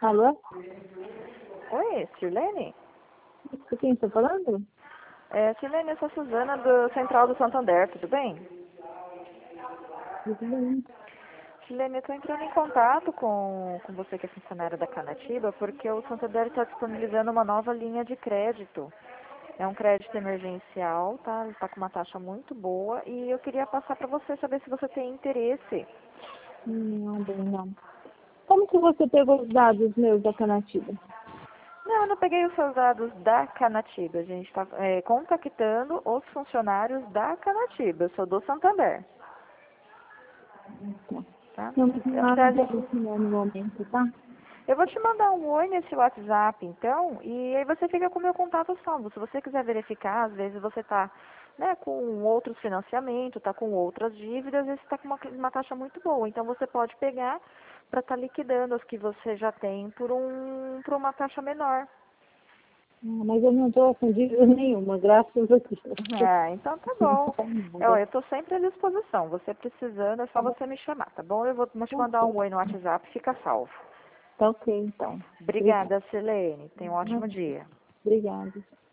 Alô? Oi, Sirlene? Com quem estou falando? Sirlene, eu sou a Suzana do Central do Santander, tudo bem? Tudo bem. Sirlene, eu estou entrando em contato com você que é funcionária da Canatiba, porque o Santander está disponibilizando uma nova linha de crédito. É um crédito emergencial, tá? Ele está com uma taxa muito boa e eu queria passar para você saber se você tem interesse. Não, bem, não. Como que você pegou os dados meus da Canatiba? Não, eu não peguei os seus dados da Canatiba. A gente está contactando os funcionários da Canatiba. Eu sou do Santander, Tá. tá? Não, mas não Eu, há tá, interesse não no momento, tá? eu vou te mandar um oi nesse WhatsApp, então, e aí você fica com o meu contato salvo. Se você quiser verificar, às vezes você está, né, com outros financiamentos, está com outras dívidas, e você está com uma taxa muito boa. Então você pode pegar para estar liquidando as que você já tem por uma taxa menor. Ah, mas eu não estou com dívida nenhuma, graças a Deus. Ah, então tá Não bom. tem Eu nada. estou sempre à disposição. Você precisando, é só Tá bom, você me chamar, tá bom? Eu vou te tá mandar um ok. oi no WhatsApp, fica salvo. Tá ok, então. Obrigada. Obrigada, Silene. Tenha um ótimo dia. Obrigada.